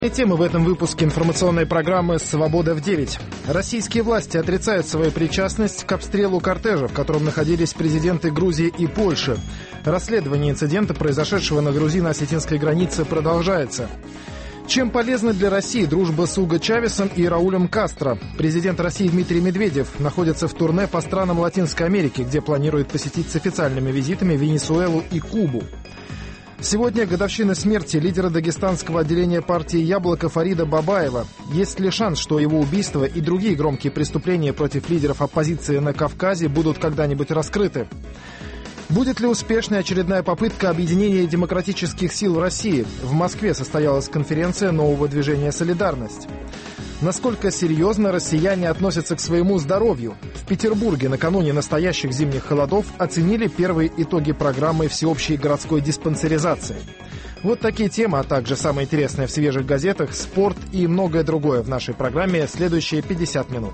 Темы в этом выпуске информационной программы «Свобода в 9». Российские власти отрицают свою причастность к обстрелу кортежа, в котором находились президенты Грузии и Польши. Расследование инцидента, произошедшего на грузино-осетинской границе, продолжается. Чем полезна для России дружба с Уго Чавесом и Раулем Кастро? Президент России Дмитрий Медведев находится в турне по странам Латинской Америки, где планирует посетить с официальными визитами Венесуэлу и Кубу. Сегодня годовщина смерти лидера дагестанского отделения партии «Яблоко» Фарида Бабаева. Есть ли шанс, что его убийство и другие громкие преступления против лидеров оппозиции на Кавказе будут когда-нибудь раскрыты? Будет ли успешной очередная попытка объединения демократических сил в России? В Москве состоялась конференция нового движения «Солидарность». Насколько серьезно россияне относятся к своему здоровью? В Петербурге накануне настоящих зимних холодов оценили первые итоги программы всеобщей городской диспансеризации. Вот такие темы, а также самое интересное в свежих газетах, спорт и многое другое в нашей программе следующие 50 минут.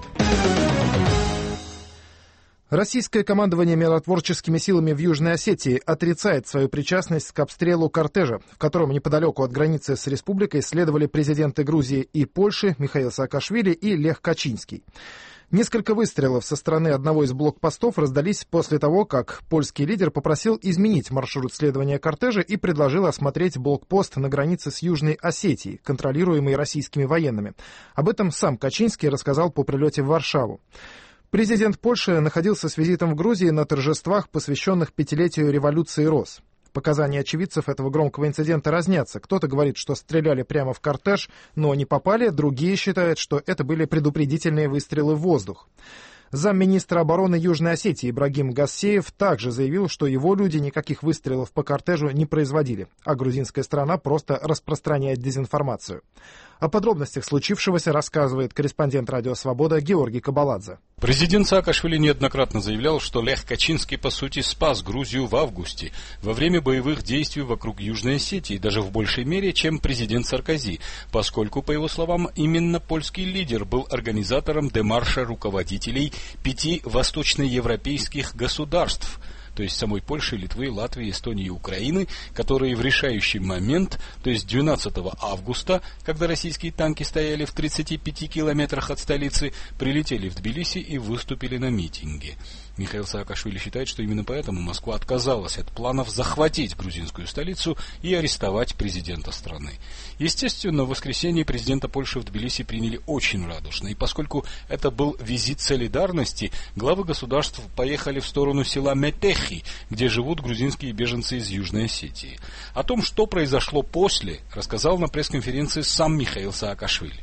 Российское командование миротворческими силами в Южной Осетии отрицает свою причастность к обстрелу кортежа, в котором неподалеку от границы с республикой следовали президенты Грузии и Польши Михаил Саакашвили и Лех Качинский. Несколько выстрелов со стороны одного из блокпостов раздались после того, как польский лидер попросил изменить маршрут следования кортежа и предложил осмотреть блокпост на границе с Южной Осетией, контролируемый российскими военными. Об этом сам Качинский рассказал по прилете в Варшаву. Президент Польши находился с визитом в Грузии на торжествах, посвященных пятилетию революции РОС. Показания очевидцев этого громкого инцидента разнятся. Кто-то говорит, что стреляли прямо в кортеж, но не попали, другие считают, что это были предупредительные выстрелы в воздух. Замминистра обороны Южной Осетии Ибрагим Гассеев также заявил, что его люди никаких выстрелов по кортежу не производили, а грузинская сторона просто распространяет дезинформацию. О подробностях случившегося рассказывает корреспондент «Радио Свобода» Георгий Кабаладзе. Президент Саакашвили неоднократно заявлял, что Лех Качинский, по сути, спас Грузию в августе, во время боевых действий вокруг Южной Осетии, даже в большей мере, чем президент Саркози, поскольку, по его словам, именно польский лидер был организатором демарша руководителей 5 восточноевропейских государств, то есть самой Польши, Литвы, Латвии, Эстонии и Украины, которые в решающий момент, то есть 12 августа, когда российские танки стояли в 35 километрах от столицы, прилетели в Тбилиси и выступили на митинге. Михаил Саакашвили считает, что именно поэтому Москва отказалась от планов захватить грузинскую столицу и арестовать президента страны. Естественно, в воскресенье президента Польши в Тбилиси приняли очень радушно, и поскольку это был визит солидарности, главы государств поехали в сторону села Метехи, где живут грузинские беженцы из Южной Осетии. О том, что произошло после, рассказал на пресс-конференции сам Михаил Саакашвили.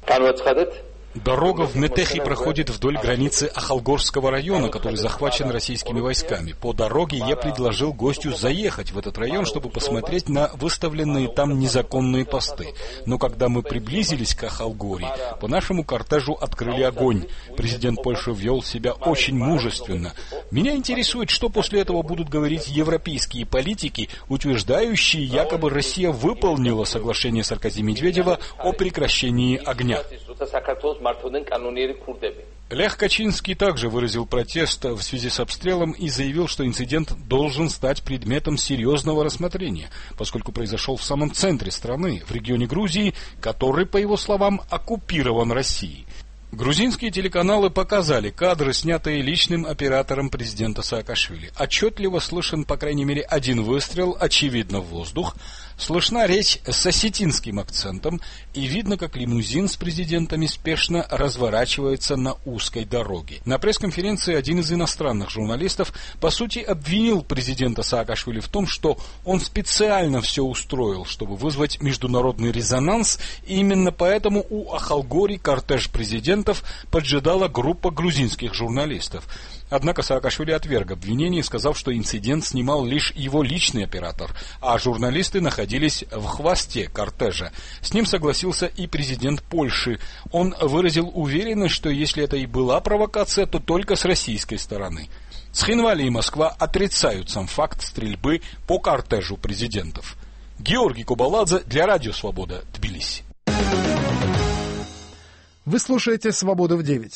Дорога в Метехи проходит вдоль границы Ахалгорского района, который захвачен российскими войсками. По дороге я предложил гостю заехать в этот район, чтобы посмотреть на выставленные там незаконные посты. Но когда мы приблизились к Ахалгоре, по нашему кортежу открыли огонь. Президент Польши вел себя очень мужественно. Меня интересует, что после этого будут говорить европейские политики, утверждающие, якобы Россия выполнила соглашение Саркози-Медведева о прекращении огня. Лех Качинский также выразил протест в связи с обстрелом и заявил, что инцидент должен стать предметом серьезного рассмотрения, поскольку произошел в самом центре страны, в регионе Грузии, который, по его словам, оккупирован Россией. Грузинские телеканалы показали кадры, снятые личным оператором президента Саакашвили. Отчетливо слышен, по крайней мере, один выстрел, очевидно, в воздух. Слышна речь с осетинским акцентом, и видно, как лимузин с президентами спешно разворачивается на узкой дороге. На пресс-конференции один из иностранных журналистов, по сути, обвинил президента Саакашвили в том, что он специально все устроил, чтобы вызвать международный резонанс, и именно поэтому у Ахалгори кортеж президентов поджидала группа грузинских журналистов. Однако Саакашвили отверг обвинение, сказав, что инцидент снимал лишь его личный оператор, а журналисты находились в хвосте кортежа. С ним согласился и президент Польши. Он выразил уверенность, что если это и была провокация, то только с российской стороны. Цхинвали и Москва отрицают сам факт стрельбы по кортежу президентов. Георгий Кабаладзе для Радио Свобода, Тбилиси. Вы слушаете «Свободу в 9».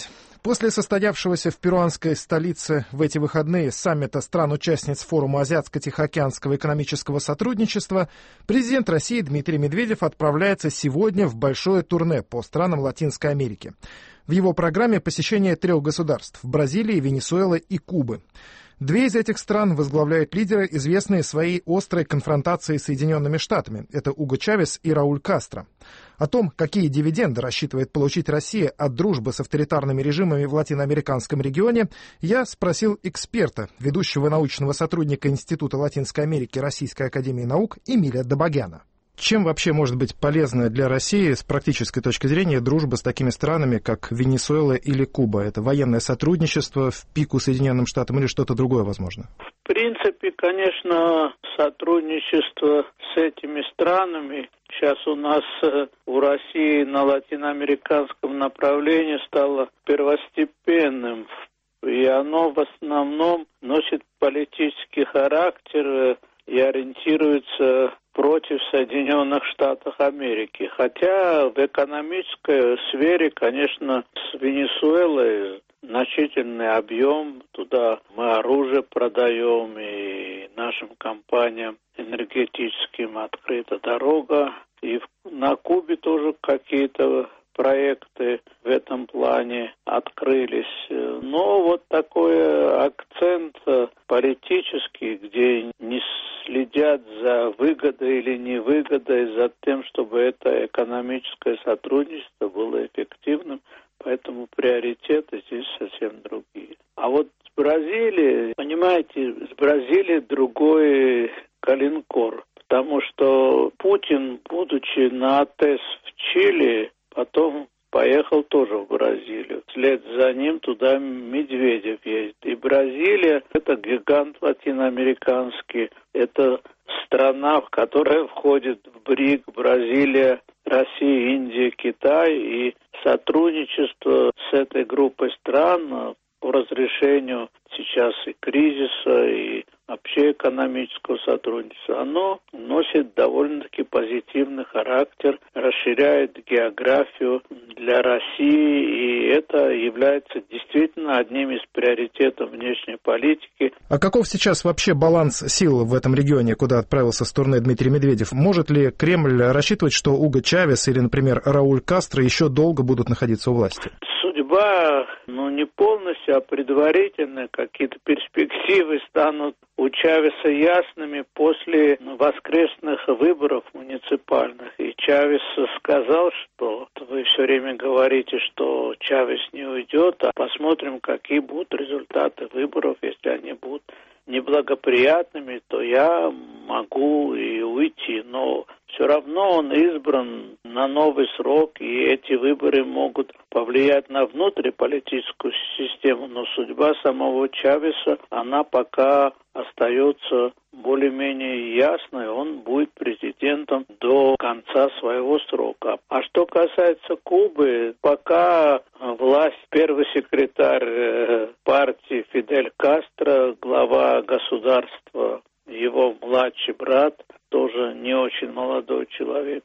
После состоявшегося в перуанской столице в эти выходные саммита стран-участниц форума Азиатско-Тихоокеанского экономического сотрудничества президент России Дмитрий Медведев отправляется сегодня в большое турне по странам Латинской Америки. В его программе посещение 3 государств – Бразилии, Венесуэлы и Кубы. 2 из этих стран возглавляют лидеры, известные своей острой конфронтацией с Соединенными Штатами. Это Уго Чавес и Рауль Кастро. О том, какие дивиденды рассчитывает получить Россия от дружбы с авторитарными режимами в латиноамериканском регионе, я спросил эксперта, ведущего научного сотрудника Института Латинской Америки Российской академии наук Эмиля Добогяна. Чем вообще может быть полезна для России с практической точки зрения дружба с такими странами, как Венесуэла или Куба? Это военное сотрудничество в пику Соединенным Штатам или что-то другое возможно? В принципе, конечно, сотрудничество с этими странами сейчас у нас у России на латиноамериканском направлении стало первостепенным. И оно в основном носит политический характер и ориентируется против Соединенных Штатов Америки. Хотя в экономической сфере, конечно, с Венесуэлой значительный объем. Туда мы оружие продаем, и нашим компаниям энергетическим открыта дорога. И на Кубе тоже какие-то проекты в этом плане открылись. Но вот такой акцент политический, где не следят за выгодой или невыгодой, за тем, чтобы это экономическое сотрудничество было эффективным, поэтому приоритеты здесь совсем другие. А вот с Бразилией, понимаете, с Бразилией другой коленкор, потому что Путин, будучи на АТЭС в Чили, потом поехал тоже в Бразилию. Вслед за ним туда Медведев ездит. И Бразилия – это гигант латиноамериканский. Это страна, которая входит в БРИК. Бразилия, Россия, Индия, Китай. И сотрудничество с этой группой стран по разрешению сейчас и кризиса, и вообще экономического сотрудничества, оно носит довольно-таки позитивный характер, расширяет географию для России, и это является действительно одним из приоритетов внешней политики. А каков сейчас вообще баланс сил в этом регионе, куда отправился с турне Дмитрий Медведев? Может ли Кремль рассчитывать, что Уго Чавес или, например, Рауль Кастро еще долго будут находиться у власти? Судьба, не полностью, а предварительно, какие-то перспективы станут у Чавеса ясными после воскресных выборов муниципальных. И Чавес сказал, что вы все время говорите, что Чавес не уйдет, а посмотрим, какие будут результаты выборов. Если они будут неблагоприятными, то я могу и уйти. Но все равно он избран на новый срок, и эти выборы могут повлиять на внутриполитическую систему. Но судьба самого Чавеса, она пока остается более-менее ясной. Он будет президентом до конца своего срока. А что касается Кубы, пока власть, первый секретарь партии Фидель Кастро, глава государства, его младший брат, тоже не очень молодой человек.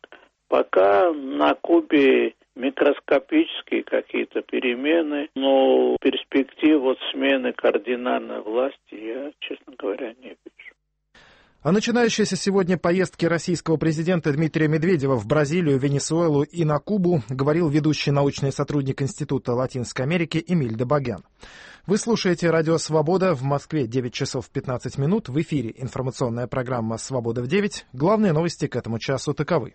Пока на Кубе микроскопические какие-то перемены, но перспектив смены кардинальной власти я, честно говоря, не вижу. О начинающейся сегодня поездке российского президента Дмитрия Медведева в Бразилию, Венесуэлу и на Кубу говорил ведущий научный сотрудник Института Латинской Америки Эмиль Добогян. Вы слушаете «Радио Свобода», в Москве 9 часов 15 минут. В эфире информационная программа «Свобода в 9». Главные новости к этому часу таковы.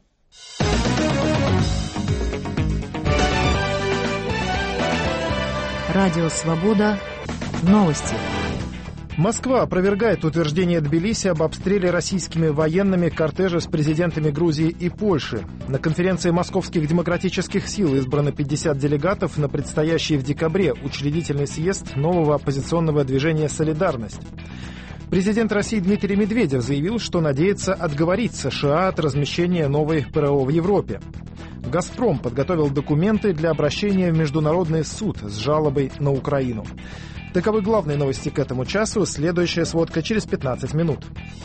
Радио Свобода. Новости. Москва опровергает утверждение Тбилиси об обстреле российскими военными кортежа с президентами Грузии и Польши. На конференции московских демократических сил избрано 50 делегатов на предстоящий в декабре учредительный съезд нового оппозиционного движения «Солидарность». Президент России Дмитрий Медведев заявил, что надеется отговорить США от размещения новой ПРО в Европе. «Газпром» подготовил документы для обращения в Международный суд с жалобой на Украину. Таковы главные новости к этому часу. Следующая сводка через 15 минут.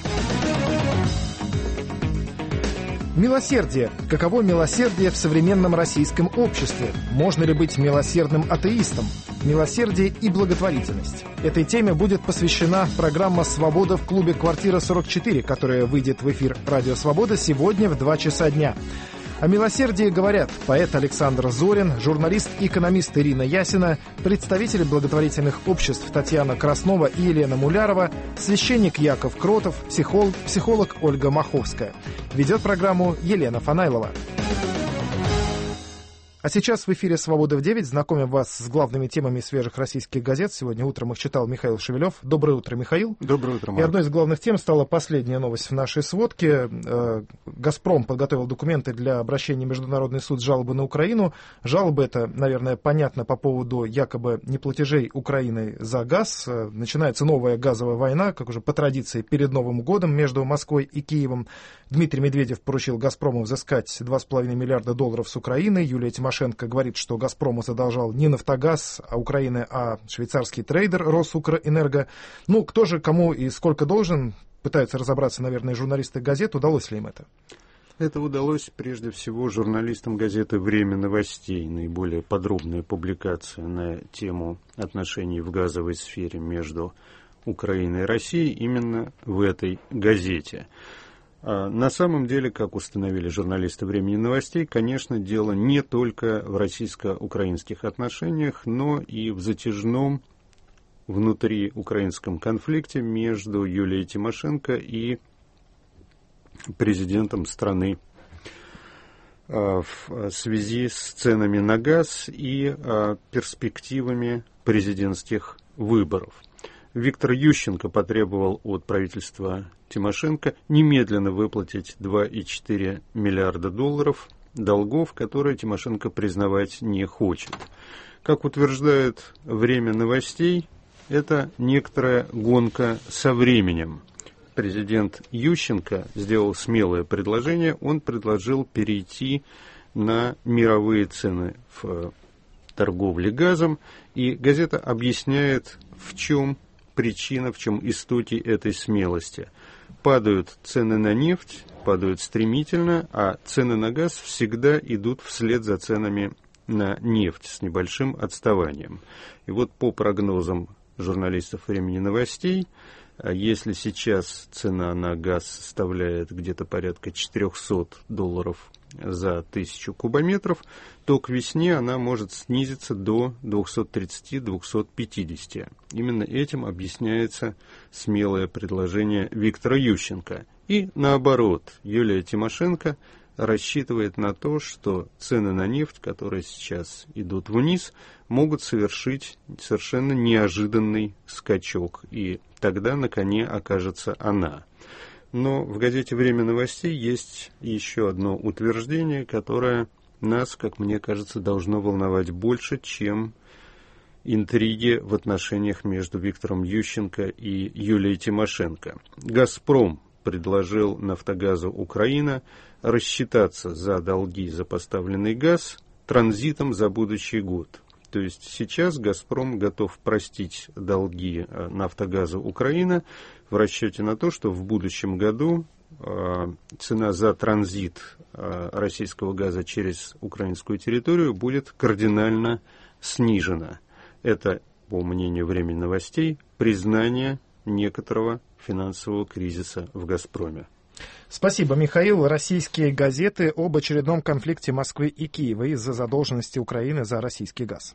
Милосердие. Каково милосердие в современном российском обществе? Можно ли быть милосердным атеистом? Милосердие и благотворительность. Этой теме будет посвящена программа «Свобода» в клубе «Квартира 44», которая выйдет в эфир «Радио Свобода» сегодня в 2 часа дня. О милосердии говорят поэт Александр Зорин, журналист и экономист Ирина Ясина, представители благотворительных обществ Татьяна Краснова и Елена Мулярова, священник Яков Кротов, психолог Ольга Маховская. Ведет программу Елена Фанайлова. А сейчас в эфире «Свобода в 9». Знакомим вас с главными темами свежих российских газет. Сегодня утром их читал Михаил Шевелев. Доброе утро, Михаил. Доброе утро, Марк. И одной из главных тем стала последняя новость в нашей сводке. «Газпром» подготовил документы для обращения в Международный суд с жалобой на Украину. Жалоба эта, наверное, понятна по поводу якобы неплатежей Украины за газ. Начинается новая газовая война, как уже по традиции, перед Новым годом между Москвой и Киевом. Дмитрий Медведев поручил «Газпрому» взыскать $2,5 миллиарда с Украины. Юлия Тимошенко говорит, что «Газпрому» задолжал не «Нафтогаз», а Украина, а швейцарский трейдер «Росукрэнерго». Ну, кто же кому и сколько должен, пытаются разобраться, наверное, журналисты газет. Удалось ли им это? Это удалось прежде всего журналистам газеты «Время новостей». Наиболее подробная публикация на тему отношений в газовой сфере между Украиной и Россией именно в этой газете. На самом деле, как установили журналисты «Времени новостей», конечно, дело не только в российско-украинских отношениях, но и в затяжном внутриукраинском конфликте между Юлией Тимошенко и президентом страны в связи с ценами на газ и перспективами президентских выборов. Виктор Ющенко потребовал от правительства Тимошенко немедленно выплатить $2,4 миллиарда долгов, которые Тимошенко признавать не хочет. Как утверждает «Время новостей», это некоторая гонка со временем. Президент Ющенко сделал смелое предложение. Он предложил перейти на мировые цены в торговле газом. И газета объясняет, в чем причина, в чем истоки этой смелости. Падают цены на нефть, падают стремительно, а цены на газ всегда идут вслед за ценами на нефть с небольшим отставанием. И вот по прогнозам журналистов «Времени новостей», если сейчас цена на газ составляет где-то порядка $400 за 1000 кубометров, то к весне она может снизиться до 230-250. Именно этим объясняется смелое предложение Виктора Ющенко. И наоборот, Юлия Тимошенко рассчитывает на то, что цены на нефть, которые сейчас идут вниз, могут совершить совершенно неожиданный скачок. И тогда на коне окажется она. Но в газете «Время новостей» есть еще одно утверждение, которое нас, как мне кажется, должно волновать больше, чем интриги в отношениях между Виктором Ющенко и Юлией Тимошенко. «Газпром» предложил «Нафтогазу Украина» рассчитаться за долги за поставленный газ транзитом за будущий год. То есть сейчас «Газпром» готов простить долги «Нафтогазу Украина» в расчете на то, что в будущем году цена за транзит российского газа через украинскую территорию будет кардинально снижена. Это, по мнению «Времени новостей», признание некоторого финансового кризиса в «Газпроме». Спасибо, Михаил. Российские газеты об очередном конфликте Москвы и Киева из-за задолженности Украины за российский газ.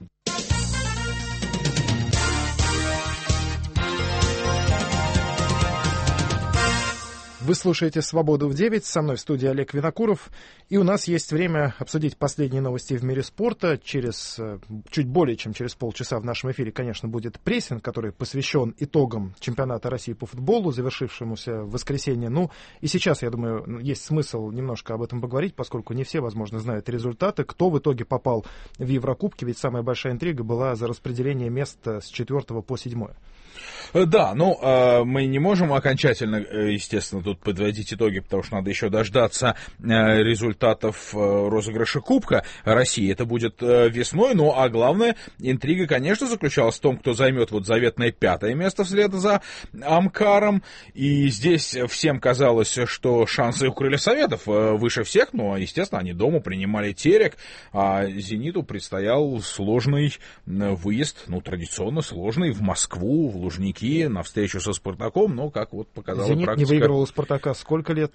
Вы слушаете «Свободу в 9». Со мной в студии Олег Винокуров. И у нас есть время обсудить последние новости в мире спорта. Чуть более чем через полчаса в нашем эфире, конечно, будет прессинг, который посвящен итогам чемпионата России по футболу, завершившемуся в воскресенье. Ну, и сейчас, я думаю, есть смысл немножко об этом поговорить, поскольку не все, возможно, знают результаты. Кто в итоге попал в Еврокубки, ведь самая большая интрига была за распределение мест с 4 по 7. Да, мы не можем окончательно, естественно, тут подводить итоги, потому что надо еще дождаться результатов розыгрыша Кубка России. Это будет весной, а главная интрига, конечно, заключалась в том, кто займет заветное 5-е место вслед за Амкаром. И здесь всем казалось, что шансы у Крыльев Советов выше всех, но, естественно, они дома принимали Терек, а «Зениту» предстоял сложный выезд, традиционно сложный, в Москву, в Лужники, на встречу со «Спартаком», но, как показала «Зенит» практика... не выигрывал у «Спартака» сколько лет?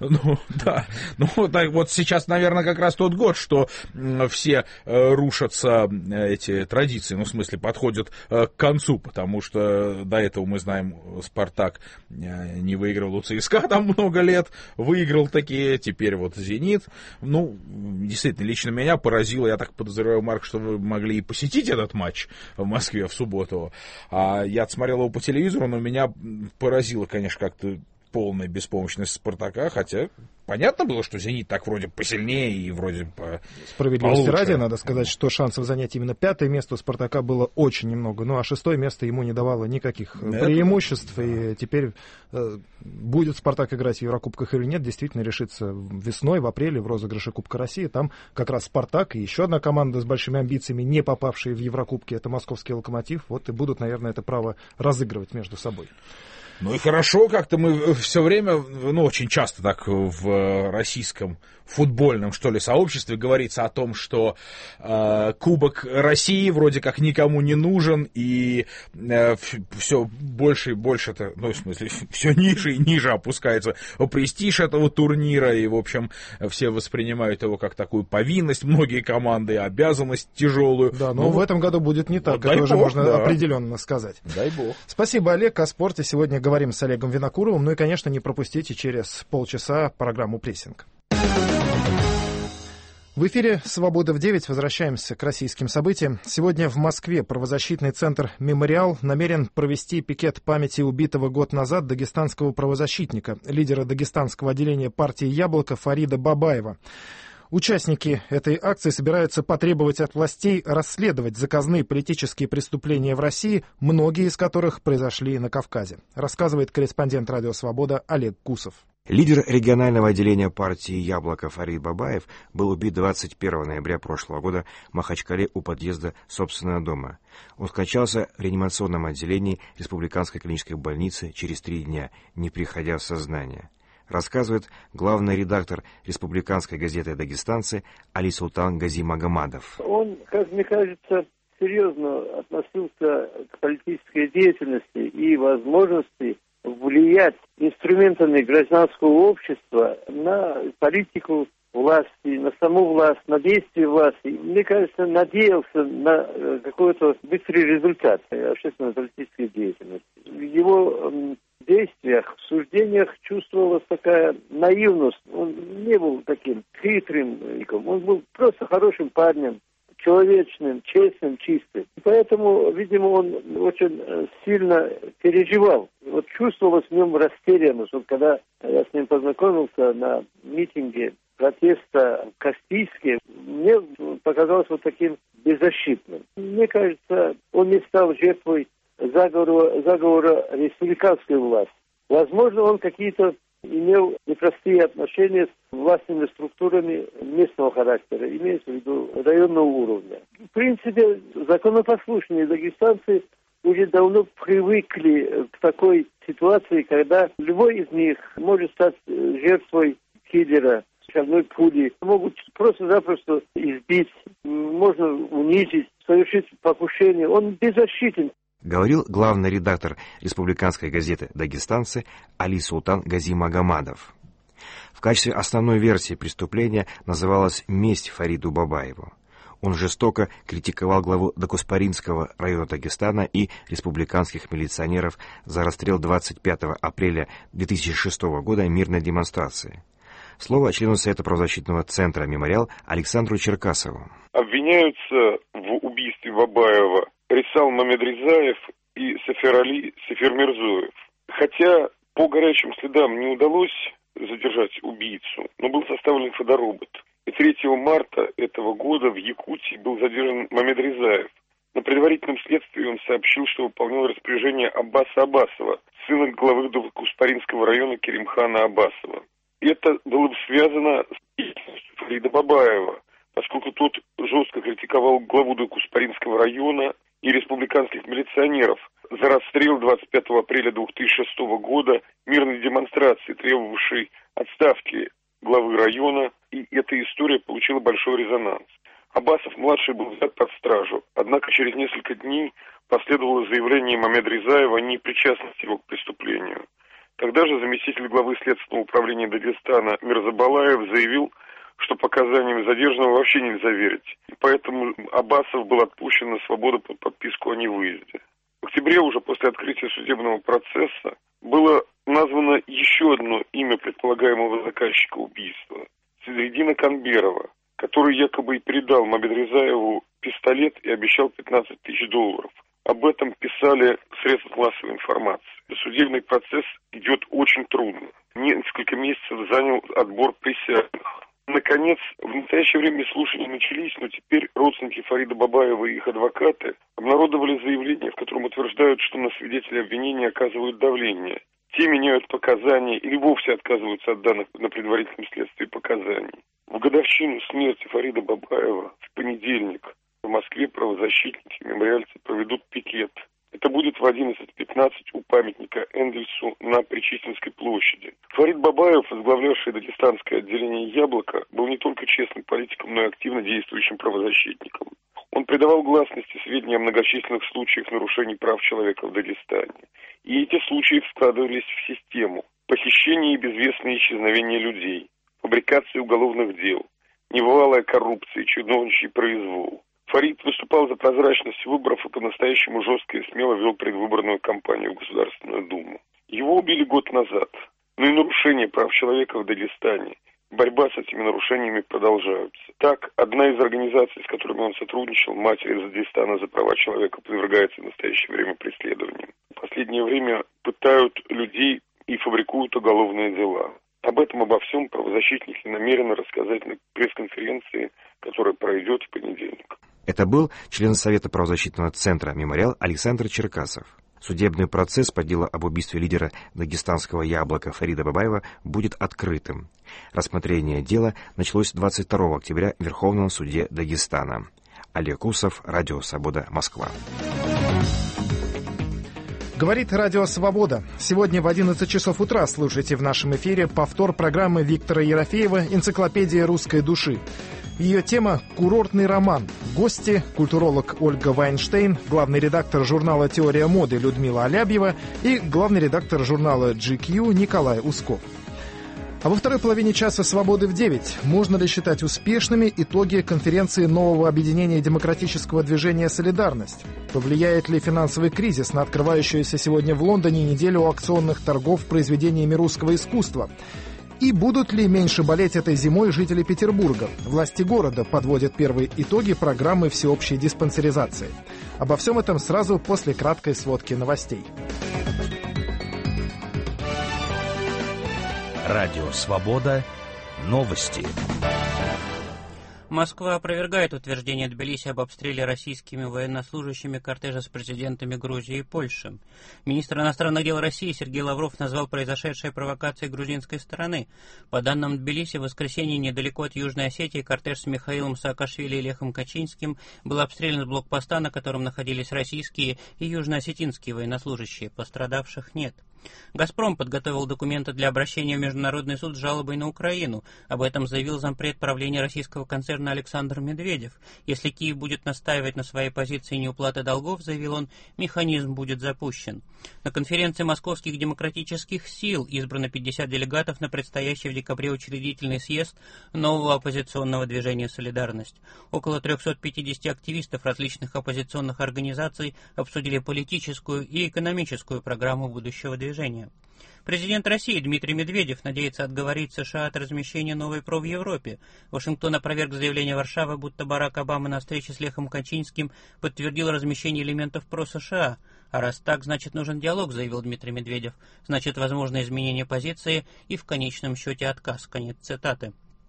Да. Сейчас, наверное, как раз тот год, что все рушатся эти традиции, в смысле, подходят к концу, потому что до этого, мы знаем, «Спартак» не выигрывал у ЦСКА там много лет, выиграл такие, теперь «Зенит». Действительно, лично меня поразило, я так подозреваю, Марк, что вы могли и посетить этот матч в Москве в субботу. Я отсмотрел его по телевизору, но меня поразило, конечно, как-то полная беспомощность «Спартака», хотя понятно было, что «Зенит» так вроде посильнее и вроде Справедливости ради, надо сказать, что шансов занять именно 5-е место у «Спартака» было очень немного, а 6-е место ему не давало никаких преимуществ, и теперь будет «Спартак» играть в Еврокубках или нет, действительно решится весной, в апреле, в розыгрыше Кубка России. Там как раз «Спартак» и еще одна команда с большими амбициями, не попавшие в Еврокубки, это московский «Локомотив», и будут, наверное, это право разыгрывать между собой. И хорошо, как-то мы все время, очень часто так в российском футбольном, сообществе говорится о том, что Кубок России вроде как никому не нужен, и все больше и больше, все ниже и ниже опускается престиж этого турнира, и, в общем, все воспринимают его как такую повинность, многие команды, обязанность тяжелую. Да, но в этом году будет не так, это уже можно определенно сказать. Дай бог. Спасибо, Олег. О спорте сегодня говорим с Олегом Винокуровым. И, конечно, не пропустите через полчаса программу «Прессинг». В эфире «Свобода в 9». Возвращаемся к российским событиям. Сегодня в Москве правозащитный центр «Мемориал» намерен провести пикет памяти убитого год назад дагестанского правозащитника, лидера дагестанского отделения партии «Яблоко» Фарида Бабаева. Участники этой акции собираются потребовать от властей расследовать заказные политические преступления в России, многие из которых произошли на Кавказе, рассказывает корреспондент «Радио Свобода» Олег Кусов. Лидер регионального отделения партии «Яблоко» Фарид Бабаев был убит 21 ноября прошлого года в Махачкале у подъезда собственного дома. Он скончался в реанимационном отделении Республиканской клинической больницы через 3 дня, не приходя в сознание. Рассказывает главный редактор республиканской газеты «Дагестанцы» Али Султан Гази Магомадов. Он, как мне кажется, серьезно относился к политической деятельности и возможности влиять инструментами гражданского общества на политику власти, на саму власть, на действия власти. Мне кажется, надеялся на какой-то быстрый результат общественно-политической деятельности. В его действиях, в суждениях чувствовалась такая наивность. Он не был таким хитрым, он был просто хорошим парнем, человечным, честным, чистым. Поэтому, видимо, он очень сильно переживал. Чувствовалась в нем растерянность. Когда я с ним познакомился на митинге протеста в Каспийске, мне показалось таким беззащитным. Мне кажется, он не стал жертвой заговора республиканской власти. Возможно, он какие-то имел непростые отношения с властными структурами местного характера, имеется в виду районного уровня. В принципе, законопослушные дагестанцы уже давно привыкли к такой ситуации, когда любой из них может стать жертвой киллера, одной пули. Могут просто-запросто избить, можно унизить, совершить покушение. Он беззащитен. Говорил главный редактор республиканской газеты «Дагестанцы» Али Султан Гази Магомадов. В качестве основной версии преступления называлась месть Фариду Бабаеву. Он жестоко критиковал главу Дакуспаринского района Дагестана и республиканских милиционеров за расстрел 25 апреля 2006 года мирной демонстрации. Слово члену Совета правозащитного центра «Мемориал» Александру Черкасову. Обвиняются в убийстве Бабаева Рисал Мамедризаев и Сафер Мирзоев. Хотя по горячим следам не удалось задержать убийцу, но был составлен фоторобот. И 3 марта этого года в Якутии был задержан Мамедризаев. На предварительном следствии он сообщил, что выполнял распоряжение Аббаса Аббасова, сына главы Куспаринского района Керимхана Аббасова. Это было бы связано с деятельностью Фарида Бабаева, поскольку тот жестко критиковал главу Куспаринского района и республиканских милиционеров за расстрел 25 апреля 2006 года мирной демонстрации, требовавшей отставки главы района, и эта история получила большой резонанс. Аббасов-младший был взят под стражу, однако через несколько дней последовало заявление Мамедризаева о непричастности его к преступлению. Тогда же заместитель главы Следственного управления Дагестана Мирзабалаев заявил, что показаниями задержанного вообще нельзя верить, и поэтому Аббасов был отпущен на свободу под подписку о невыезде. В октябре, уже после открытия судебного процесса, было названо еще одно имя предполагаемого заказчика убийства – Седридина Канберова, который якобы и передал Мамедризаеву пистолет и обещал $15 тысяч. Об этом писали средства массовой информации. Судебный процесс идет очень трудно. Несколько месяцев занял отбор присяжных. Наконец, в настоящее время слушания начались, но теперь родственники Фарида Бабаева и их адвокаты обнародовали заявление, в котором утверждают, что на свидетелей обвинения оказывают давление. Те меняют показания или вовсе отказываются от данных на предварительном следствии показаний. В годовщину смерти Фарида Бабаева в понедельник в Москве правозащитники мемориальцы проведут пикет. Это будет в 11:15 у памятника Энгельсу на Причистинской площади. Фарид Бабаев, возглавлявший дагестанское отделение «Яблоко», был не только честным политиком, но и активно действующим правозащитником. Он придавал гласности сведения о многочисленных случаях нарушений прав человека в Дагестане. И эти случаи вкладывались в систему. Похищение и безвестное исчезновение людей, фабрикация уголовных дел, небывалая коррупция и чиновничий произвол. Фарид выступал за прозрачность выборов и по-настоящему жестко и смело вел предвыборную кампанию в Государственную Думу. Его убили год назад, но и нарушения прав человека в Дагестане, борьба с этими нарушениями продолжаются. Так, одна из организаций, с которыми он сотрудничал, «Матери из Дагестана за права человека», подвергается в настоящее время преследованиям. В последнее время пытают людей и фабрикуют уголовные дела. Об этом, обо всем правозащитники намерены рассказать на пресс-конференции, которая пройдет в понедельник. Это был член Совета правозащитного центра «Мемориал» Александр Черкасов. Судебный процесс по делу об убийстве лидера дагестанского «Яблока» Фарида Бабаева будет открытым. Рассмотрение дела началось 22 октября в Верховном суде Дагестана. Олег Усов, Радио Свобода, Москва. Говорит Радио Свобода. Сегодня в 11 часов утра слушайте в нашем эфире повтор программы Виктора Ерофеева «Энциклопедия русской души». Ее тема – курортный роман. Гости – культуролог Ольга Вайнштейн, главный редактор журнала «Теория моды» Людмила Алябьева и главный редактор журнала GQ Николай Усков. А во второй половине часа «Свободы в 9» можно ли считать успешными итоги конференции нового объединения демократического движения «Солидарность»? Повлияет ли финансовый кризис на открывающуюся сегодня в Лондоне неделю аукционных торгов произведениями русского искусства? И будут ли меньше болеть этой зимой жители Петербурга? Власти города подводят первые итоги программы всеобщей диспансеризации. Обо всем этом сразу после краткой сводки новостей. Радио «Свобода». Новости. Москва опровергает утверждение Тбилиси об обстреле российскими военнослужащими кортежа с президентами Грузии и Польши. Министр иностранных дел России Сергей Лавров назвал произошедшее провокацией грузинской стороны. По данным Тбилиси, в воскресенье недалеко от Южной Осетии кортеж с Михаилом Саакашвили и Лехом Качинским был обстрелян с блокпоста, на котором находились российские и южноосетинские военнослужащие. Пострадавших нет. «Газпром» подготовил документы для обращения в Международный суд с жалобой на Украину. Об этом заявил зампред правления российского концерна Александр Медведев. Если Киев будет настаивать на своей позиции неуплаты долгов, заявил он, механизм будет запущен. На конференции московских демократических сил избрано 50 делегатов на предстоящий в декабре учредительный съезд нового оппозиционного движения «Солидарность». Около 350 активистов различных оппозиционных организаций обсудили политическую и экономическую программу будущего движения. Президент России Дмитрий Медведев надеется отговорить США от размещения новой ПРО в Европе. Вашингтон опроверг заявление Варшавы, будто Барак Обама на встрече с Лехом Качинским подтвердил размещение элементов ПРО США. А раз так, значит нужен диалог, заявил Дмитрий Медведев. Значит возможно изменение позиции и в конечном счете отказ. Конец цитаты.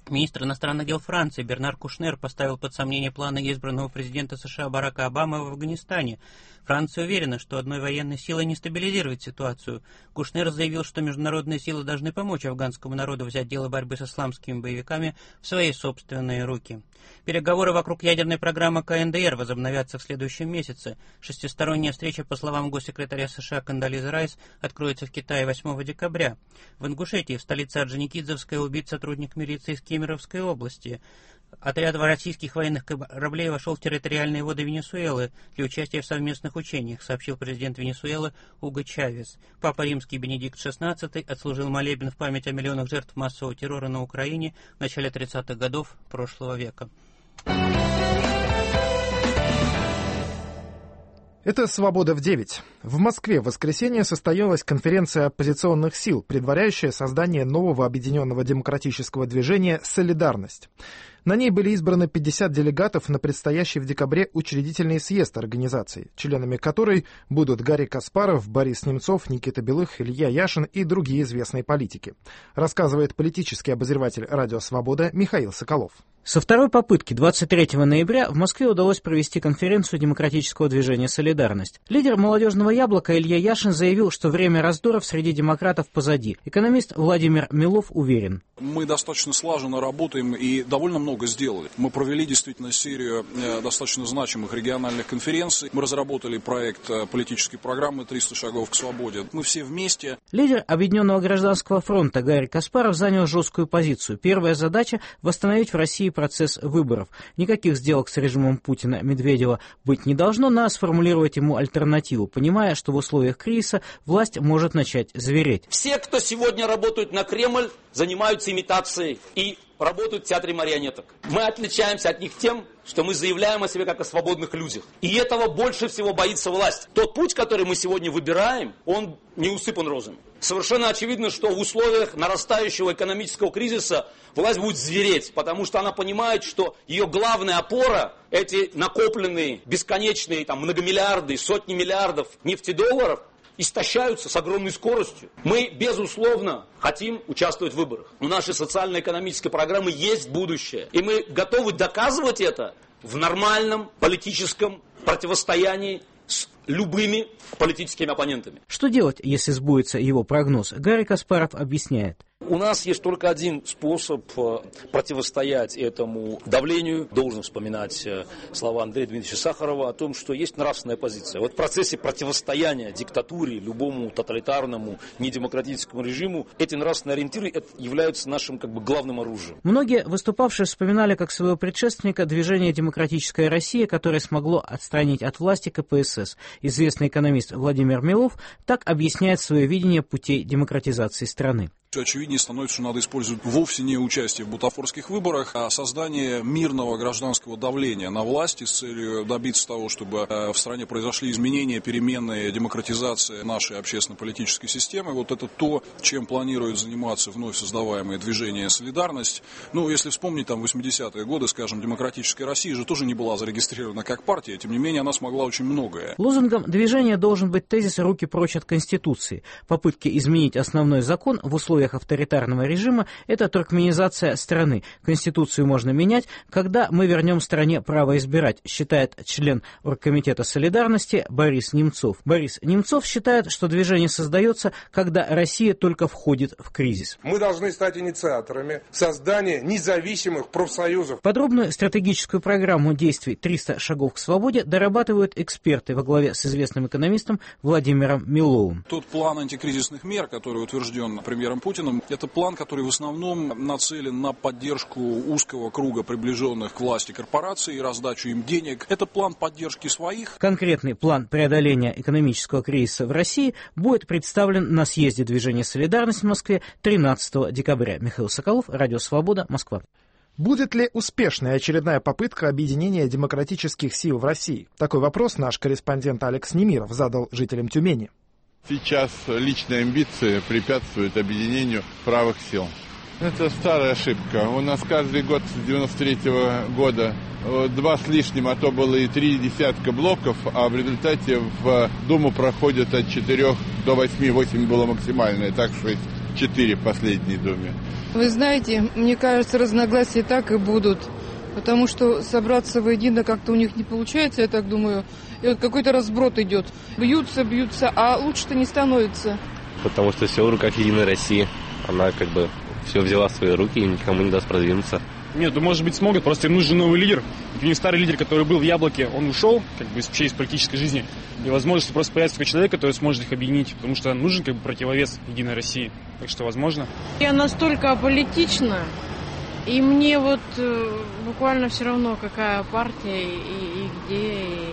Министр иностранных дел Франции Бернар Кушнер поставил под сомнение планы избранного президента США Барака Обамы в Афганистане. Франция уверена, что одной военной силой не стабилизировать ситуацию. Кушнер заявил, что международные силы должны помочь афганскому народу взять дело борьбы с исламскими боевиками в свои собственные руки. Переговоры вокруг ядерной программы КНДР возобновятся в следующем месяце. Шестисторонняя встреча, по словам госсекретаря США Кондолизы Райс, откроется в Китае 8 декабря. В Ингушетии, в столице Орджоникидзевской, убит сотрудник милиции из Кемеровской области. Отряд российских военных кораблей вошел в территориальные воды Венесуэлы для участия в совместных учениях, сообщил президент Венесуэлы Уго Чавес. Папа Римский Бенедикт XVI отслужил молебен в память о миллионах жертв массового террора на Украине в начале 30-х годов прошлого века. Это «Свобода в 9». В Москве в воскресенье состоялась конференция оппозиционных сил, предваряющая создание нового объединенного демократического движения «Солидарность». На ней были избраны 50 делегатов на предстоящий в декабре учредительный съезд организации, членами которой будут Гарри Каспаров, Борис Немцов, Никита Белых, Илья Яшин и другие известные политики. Рассказывает политический обозреватель «Радио Свобода» Михаил Соколов. Со второй попытки 23 ноября в Москве удалось провести конференцию демократического движения «Солидарность». Лидер «Молодежного яблока» Илья Яшин заявил, что время раздоров среди демократов позади. Экономист Владимир Милов уверен. Мы достаточно слаженно работаем и довольно много сделали. Мы провели действительно серию достаточно значимых региональных конференций. Мы разработали проект политической программы «300 шагов к свободе». Мы все вместе. Лидер Объединенного гражданского фронта Гарри Каспаров занял жесткую позицию. Первая задача – восстановить в России процесс выборов. Никаких сделок с режимом Путина-Медведева быть не должно, надо сформулировать ему альтернативу, понимая, что в условиях кризиса власть может начать звереть. Все, кто сегодня работают на Кремль, занимаются имитацией и работают в театре марионеток. Мы отличаемся от них тем, что мы заявляем о себе как о свободных людях. И этого больше всего боится власть. Тот путь, который мы сегодня выбираем, он не усыпан розами. Совершенно очевидно, что в условиях нарастающего экономического кризиса власть будет звереть, потому что она понимает, что ее главная опора, эти накопленные бесконечные многомиллиарды, сотни миллиардов нефтедолларов, истощаются с огромной скоростью. Мы, безусловно, хотим участвовать в выборах. У нашей социально-экономической программы есть будущее. И мы готовы доказывать это в нормальном политическом противостоянии с любыми политическими оппонентами. Что делать, если сбудется его прогноз? Гарри Каспаров объясняет. У нас есть только один способ противостоять этому давлению. Должен вспоминать слова Андрея Дмитриевича Сахарова о том, что есть нравственная позиция. Вот в процессе противостояния диктатуре, любому тоталитарному, недемократическому режиму, эти нравственные ориентиры являются нашим главным оружием. Многие выступавшие вспоминали как своего предшественника движение «Демократическая Россия», которое смогло отстранить от власти КПСС. Известный экономист Владимир Милов так объясняет свое видение путей демократизации страны. Очевиднее становится, что надо использовать вовсе не участие в бутафорских выборах, а создание мирного гражданского давления на власти с целью добиться того, чтобы в стране произошли изменения, перемены, демократизация нашей общественно-политической системы. Вот это то, чем планирует заниматься вновь создаваемое движение «Солидарность». Если вспомнить 80-е годы, скажем, «Демократическая Россия» же тоже не была зарегистрирована как партия, тем не менее она смогла очень многое. Лозунгом движения должен быть тезис «руки прочь от Конституции». Попытки изменить основной закон в условиях авторитарного режима – это туркменизация страны. Конституцию можно менять, когда мы вернем стране право избирать, считает член Оргкомитета солидарности Борис Немцов. Борис Немцов считает, что движение создается, когда Россия только входит в кризис. Мы должны стать инициаторами создания независимых профсоюзов. Подробную стратегическую программу действий «300 шагов к свободе» дорабатывают эксперты во главе с известным экономистом Владимиром Миловым. Тот план антикризисных мер, который утвержден премьером Путиным, это план, который в основном нацелен на поддержку узкого круга приближенных к власти корпораций и раздачу им денег. Это план поддержки своих. Конкретный план преодоления экономического кризиса в России будет представлен на съезде движения «Солидарность» в Москве 13 декабря. Михаил Соколов, Радио Свобода, Москва. Будет ли успешной очередная попытка объединения демократических сил в России? Такой вопрос наш корреспондент Алекс Немиров задал жителям Тюмени. Сейчас личные амбиции препятствуют объединению правых сил. Это старая ошибка. У нас каждый год с 93-го года 2 с лишним, а то было и 3 десятка блоков, а в результате в Думу проходит от 4 до 8, 8 было максимальное, так 6 4 в последней Думе. Вы знаете, мне кажется, разногласия так и будут. Потому что собраться воедино как-то у них не получается, я так думаю. И вот какой-то разброд идет. Бьются, а лучше-то не становится. Потому что все в руках Единой России. Она как бы все взяла в свои руки и никому не даст продвинуться. Нет, ну может быть смогут, просто им нужен новый лидер. У них старый лидер, который был в Яблоке, он ушел как бы из политической жизни. И возможно, просто появится такой человек, который сможет их объединить, потому что нужен как бы противовес Единой России. Так что возможно. Я настолько аполитична, и мне вот буквально все равно, какая партия и где. И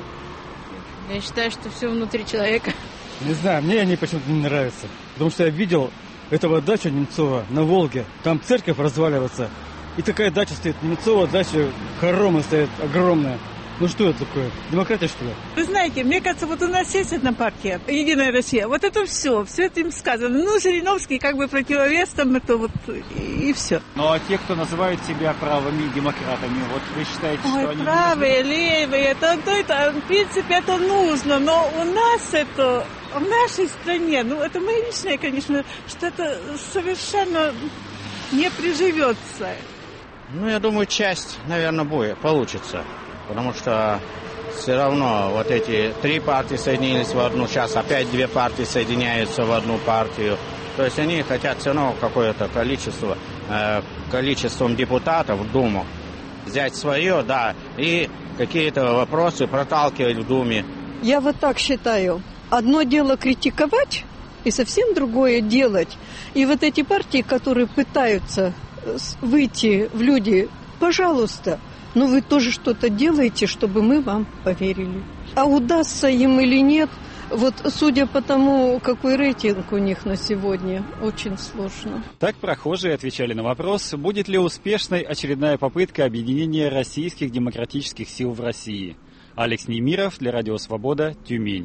я считаю, что все внутри человека. Не знаю, мне они почему-то не нравятся. Потому что я видел этого дачу Немцова на Волге. Там церковь разваливается. И такая дача стоит. Немцова дача, хоромы стоят огромная. Ну что это такое? Демократия, что ли? Вы знаете, мне кажется, вот у нас есть одна партия, Единая Россия. Вот это все это им сказано. Ну, Жириновский как бы противовес там, это вот и все. Ну, а те, кто называют себя правыми демократами, вот вы считаете, что они... правые, левые, это, в принципе, это нужно, но у нас это, в нашей стране, ну, это мое личное, конечно, что это совершенно не приживется. Ну, я думаю, часть, наверное, получится. Потому что все равно вот эти 3 партии соединились в одну, сейчас опять 2 партии соединяются в одну партию. То есть они хотят все равно какое-то количество, количеством депутатов в Думу взять свое, да, и какие-то вопросы проталкивать в Думе. Я вот так считаю. Одно дело критиковать, и совсем другое делать. И вот эти партии, которые пытаются выйти в люди, пожалуйста, но вы тоже что-то делаете, чтобы мы вам поверили. А удастся им или нет, вот судя по тому, какой рейтинг у них на сегодня, очень сложно. Так прохожие отвечали на вопрос, будет ли успешной очередная попытка объединения российских демократических сил в России. Алекс Немиров для Радио Свобода, Тюмень.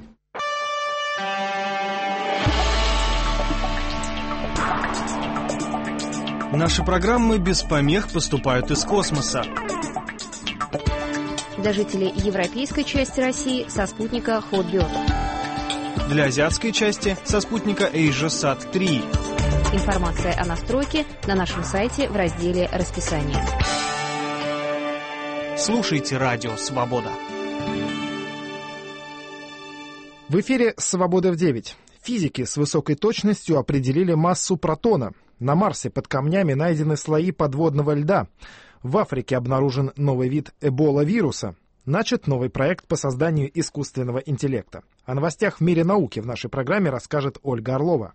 Наши программы без помех поступают из космоса. Для жителей европейской части России со спутника Hotbird. Для азиатской части со спутника AsiaSat 3. Информация о настройке на нашем сайте в разделе «Расписание». Слушайте Радио Свобода. В эфире «Свобода в 9». Физики с высокой точностью определили массу протона. На Марсе под камнями найдены слои подводного льда. В Африке обнаружен новый вид эбола-вируса. Начат новый проект по созданию искусственного интеллекта. О новостях в мире науки в нашей программе расскажет Ольга Орлова.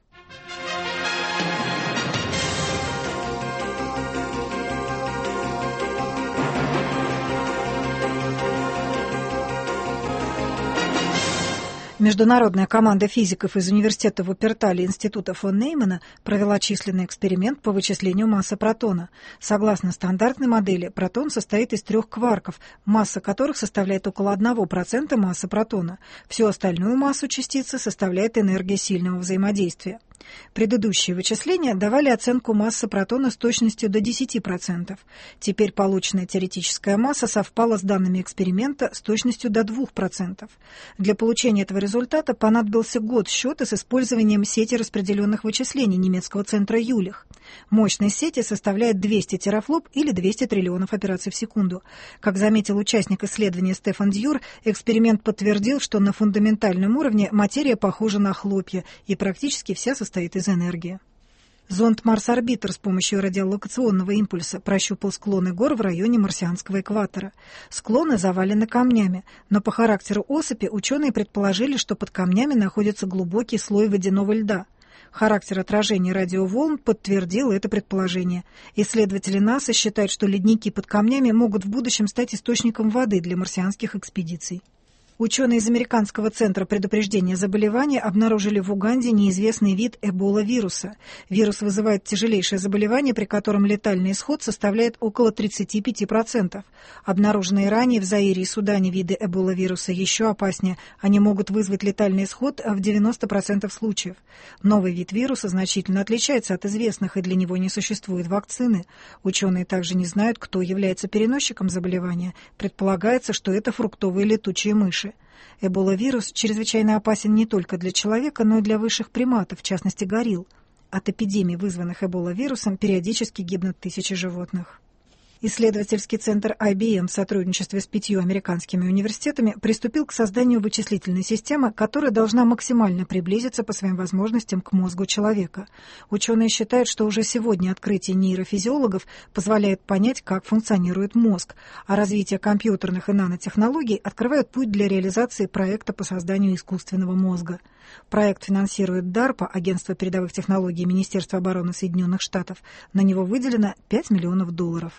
Международная команда физиков из университета Вупперталя и института фон Неймана провела численный эксперимент по вычислению массы протона. Согласно стандартной модели, протон состоит из 3 кварков, масса которых составляет около 1% массы протона. Всю остальную массу частицы составляет энергия сильного взаимодействия. Предыдущие вычисления давали оценку массы протона с точностью до 10%. Теперь полученная теоретическая масса совпала с данными эксперимента с точностью до 2%. Для получения этого результата понадобился год счета с использованием сети распределенных вычислений немецкого центра Юлих. Мощность сети составляет 200 терафлоп или 200 триллионов операций в секунду. Как заметил участник исследования Стефан Дьюр, эксперимент подтвердил, что на фундаментальном уровне материя похожа на хлопья и практически вся состоит из энергии. Зонд Марс-Орбитер с помощью радиолокационного импульса прощупал склоны гор в районе марсианского экватора. Склоны завалены камнями, но по характеру осыпи ученые предположили, что под камнями находится глубокий слой водяного льда. Характер отражения радиоволн подтвердил это предположение. Исследователи НАСА считают, что ледники под камнями могут в будущем стать источником воды для марсианских экспедиций. Ученые из Американского центра предупреждения заболеваний обнаружили в Уганде неизвестный вид эбола-вируса. Вирус вызывает тяжелейшее заболевание, при котором летальный исход составляет около 35%. Обнаруженные ранее в Заире и Судане виды эбола-вируса еще опаснее. Они могут вызвать летальный исход в 90% случаев. Новый вид вируса значительно отличается от известных, и для него не существует вакцины. Ученые также не знают, кто является переносчиком заболевания. Предполагается, что это фруктовые летучие мыши. Эбола-вирус чрезвычайно опасен не только для человека, но и для высших приматов, в частности горилл. От эпидемий, вызванных Эбола-вирусом, периодически гибнут тысячи животных. Исследовательский центр IBM в сотрудничестве с 5 американскими университетами приступил к созданию вычислительной системы, которая должна максимально приблизиться по своим возможностям к мозгу человека. Ученые считают, что уже сегодня открытие нейрофизиологов позволяет понять, как функционирует мозг, а развитие компьютерных и нанотехнологий открывает путь для реализации проекта по созданию искусственного мозга. Проект финансирует DARPA, Агентство передовых технологий Министерства обороны Соединенных Штатов. На него выделено $5 миллионов.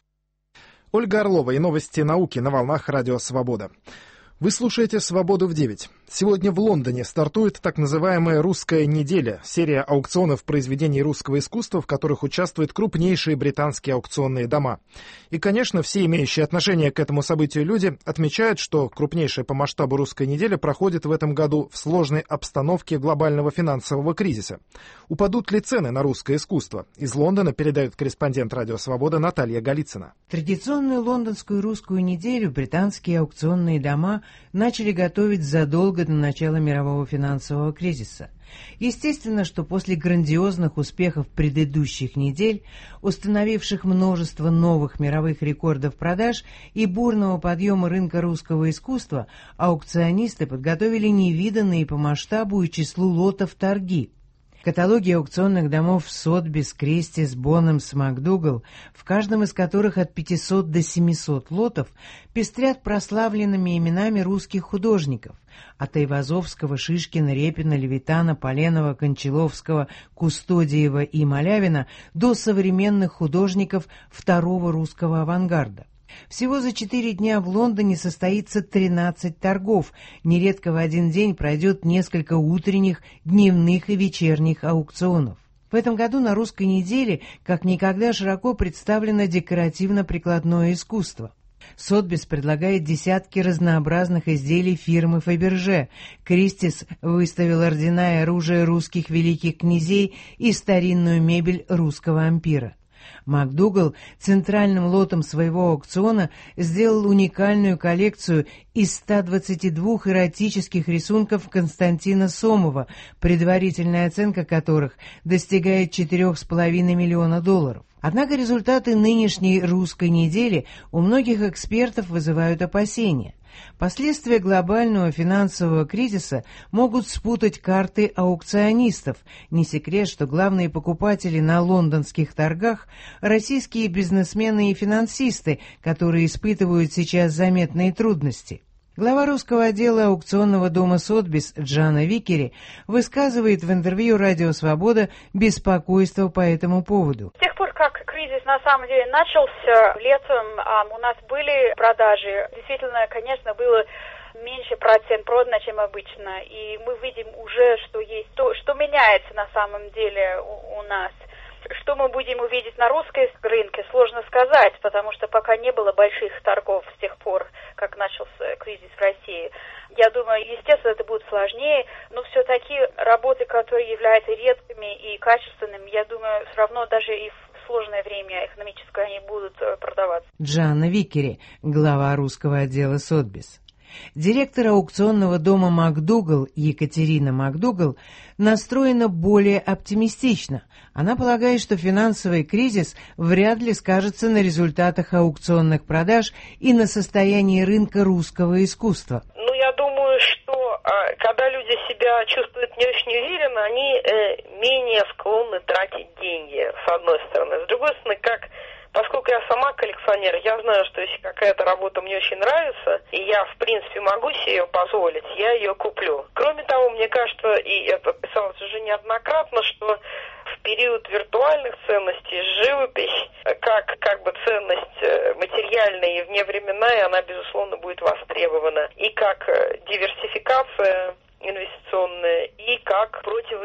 Ольга Орлова и новости науки на волнах Радио Свобода. Вы слушаете «Свободу в 9». Сегодня в Лондоне стартует так называемая «Русская неделя» — серия аукционов произведений русского искусства, в которых участвуют крупнейшие британские аукционные дома. И, конечно, все имеющие отношение к этому событию люди отмечают, что крупнейшая по масштабу «Русская неделя» проходит в этом году в сложной обстановке глобального финансового кризиса. Упадут ли цены на русское искусство? Из Лондона передает корреспондент «Радио Свобода» Наталья Голицына. Традиционную лондонскую «Русскую неделю» британские аукционные дома начали готовить задолго до начала мирового финансового кризиса. Естественно, что после грандиозных успехов предыдущих недель, установивших множество новых мировых рекордов продаж и бурного подъема рынка русского искусства, аукционисты подготовили невиданные по масштабу и числу лотов торги. Каталоги аукционных домов Сотбис, Кристис, Боннемс, МакДугал, в каждом из которых от 500 до 700 лотов, пестрят прославленными именами русских художников, от Айвазовского, Шишкина, Репина, Левитана, Поленова, Кончаловского, Кустодиева и Малявина до современных художников второго русского авангарда. Всего за 4 дня в Лондоне состоится 13 торгов. Нередко в один день пройдет несколько утренних, дневных и вечерних аукционов. В этом году на «Русской неделе» как никогда широко представлено декоративно-прикладное искусство. Сотбис предлагает десятки разнообразных изделий фирмы Фаберже. Кристис выставил ордена и оружие русских великих князей и старинную мебель русского ампира. МакДугал центральным лотом своего аукциона сделал уникальную коллекцию из 122 эротических рисунков Константина Сомова, предварительная оценка которых достигает $4,5 миллиона. Однако результаты нынешней «Русской недели» у многих экспертов вызывают опасения. Последствия глобального финансового кризиса могут спутать карты аукционистов. Не секрет, что главные покупатели на лондонских торгах – российские бизнесмены и финансисты, которые испытывают сейчас заметные трудности. Глава русского отдела аукционного дома Сотбис Джанна Викери высказывает в интервью «Радио Свобода» беспокойство по этому поводу. С тех пор, как кризис на самом деле начался летом, у нас были продажи. Действительно, конечно, было меньше процент продано, чем обычно. И мы видим уже, что есть то, что меняется на самом деле у нас. Что мы будем увидеть на русском рынке, сложно сказать, потому что пока не было больших торгов с тех пор, как начался кризис в России. Я думаю, естественно, это будет сложнее, но все-таки работы, которые являются редкими и качественными, я думаю, все равно даже и в сложное время экономическое они будут продаваться. Джанна Викери, глава русского отдела Сотбис. Директор аукционного дома МакДугал Екатерина МакДугал настроена более оптимистично. Она полагает, что финансовый кризис вряд ли скажется на результатах аукционных продаж и на состоянии рынка русского искусства. Я думаю, что когда люди себя чувствуют не очень уверенно, они менее склонны тратить деньги, с одной стороны. С другой стороны, поскольку я сама коллекционер, я знаю, что если какая-то работа мне очень нравится, и я, в принципе, могу себе ее позволить, я ее куплю. Кроме того, мне кажется, и это писалось уже неоднократно, что в период виртуальных ценностей живопись, как бы ценность материальная и вневременная, она, безусловно, будет востребована. И как диверсификация инвестиционное и как